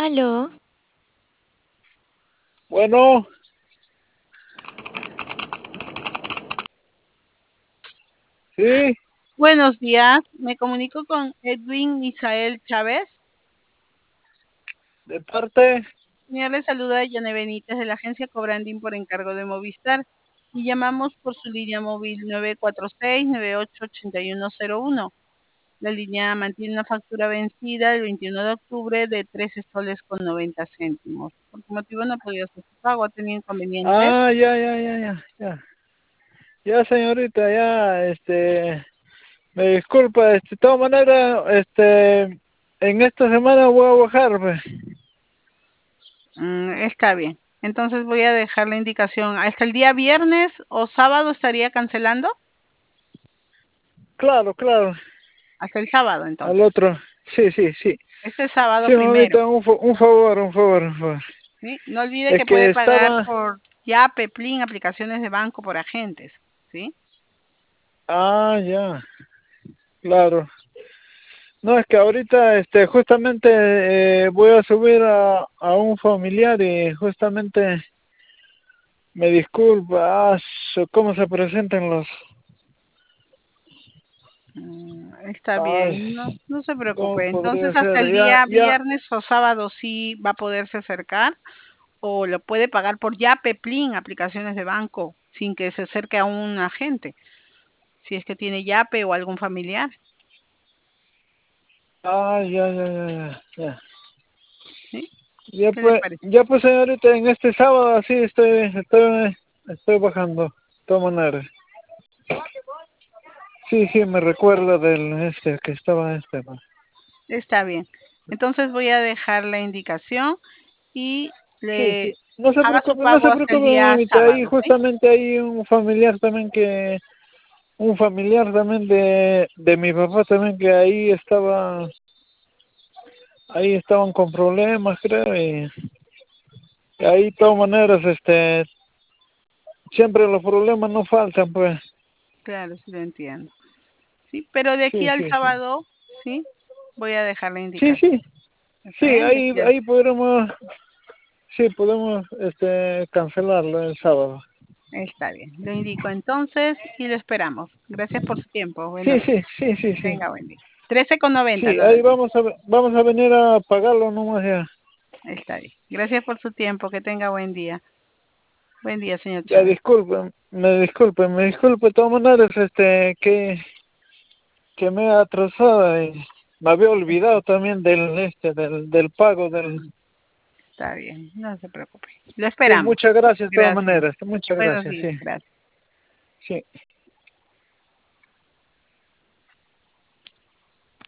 Aló, Bueno, sí, Buenos días, me comunico con Edwin Misael Chávez. de parte. Señor, le saluda Yane Benítez de la agencia Cobrandín por encargo de Movistar y llamamos por su línea móvil 946-988101. La línea mantiene una factura vencida el 21 de octubre de 13 soles con 90 céntimos. Por qué motivo no ha podido hacer su pago, ha tenido inconvenientes. Ya. Ya, señorita, ya, me disculpa, de todas maneras, en esta semana voy a bajar, pues. Está bien. Entonces voy a dejar la indicación. ¿Hasta el día viernes o sábado estaría cancelando? Claro, Hasta el sábado, al entonces. otro. Sí. Este sábado Sí, primero, mamita, un favor. ¿sí? No olvide Es que puede que pagar estaba, por Yape, Plin, aplicaciones de banco por agentes, ¿sí? ya, claro. No, es que ahorita, justamente voy a subir a un familiar y justamente me disculpa, ¿cómo se presentan los? Está Ay, bien, no se ¿cómo preocupe. Entonces podría hasta ser? el día Ya, viernes o sábado sí va a poderse acercar o lo puede pagar por Yape, Plin, aplicaciones de banco, sin que se acerque a un agente, si es que tiene Yape o algún familiar, ya. ¿sí? ¿Qué le parece? Ya pues, señorita, en este sábado así estoy bajando, de todas maneras. Sí, me recuerda del que estaba pues. Está bien. Entonces voy a dejar la indicación y Sí. le No se haga su preocupe, no pago se hasta el preocupe, día mamita. Ahí sábado, ¿sí? justamente hay un familiar también de mi papá también que ahí estaban con problemas, creo, y ahí de todas maneras, siempre los problemas no faltan, pues. Claro, sí lo entiendo. Sí, pero de aquí al Sí. sábado, sí, voy a dejar la Sí, indicación. sí, ¿Está sí, bien? De aquí al... ahí podemos, cancelarlo el sábado. Está bien. Lo indico entonces y lo esperamos. Gracias por su tiempo. Sí, Buenos días. sí, sí, sí, sí. Tenga buen día. 13,90 Sí, lo ahí demás. vamos a venir a pagarlo nomás ya. Está bien. Gracias por su tiempo. Que tenga buen día. Buen día, señor Ya, Chávez. me disculpe de todas maneras, que me he atrasado y me había olvidado también del pago Está bien. No se preocupe. Lo Sí, esperamos. muchas gracias de todas Gracias. maneras, muchas Buenos gracias, días. sí, Gracias. sí.